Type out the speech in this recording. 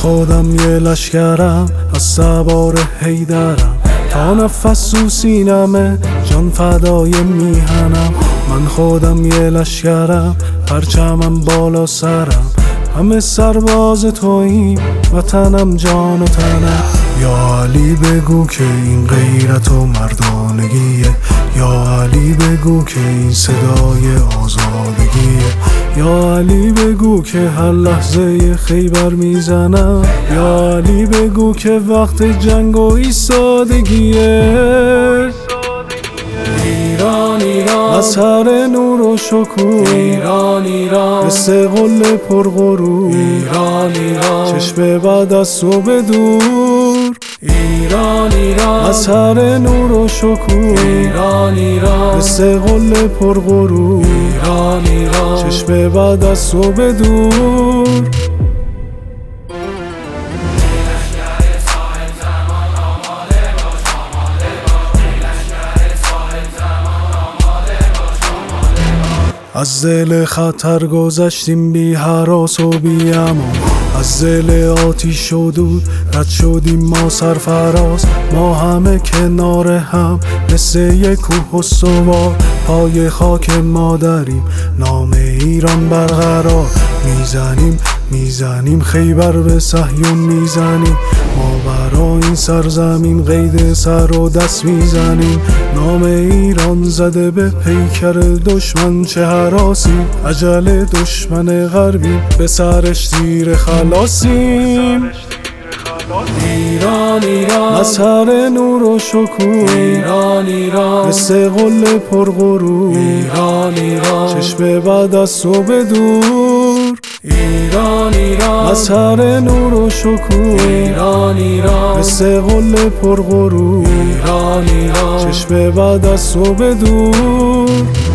خودم یه لشکرم از سوار حیدرم، تا نفس تو سینمه جان فدای میهنم. من خودم یه لشکرم، پرچمم بالا سرم، همه سرباز توییم، وطنم جان و تنم. یا علی بگو که این غیرت و مردانگیه، یا علی بگو که این صدای آزادگیه، یا علی بگو که هر لحظه خیبر میزنم، یا علی بگو که وقت جنگ و ایستادگیه. ایران ایران مظهر نور و شکوه، ایران ایران مثل قل پرغرور، ایران ایران چشم بعد از صبح دور. ایران ایران مظهر نور و شکوه، ایران ایران مثل قل پرغرور، ایران ایران چشم بعد از صبح دور. از دل خطر گذشتیم بی هراس و بی امان، از دل آتیش و دود رد شدیم ما سرفراز. ما همه کنار هم مثل یک کوه استوار، پای خاک مادریم نام ایران برقرار. میزنیم خیبر به صهیون میزنیم، ما برای این سرزمین قید سر و دست میزنیم. نام ایران زده به پیکر دشمن چه هراسی، اجل دشمن غربی به سرش تیر خلاصیم. ایران ایران مظهر نور و شکوه، ایران ایران مثل قل پرغرور، ایران ایران چشم بعد از صبح دور. ایران ایران مظهر نور و شکوه، ایران ایران مثل قل پرغرور، ایران ایران چشم بعد از صبح دور.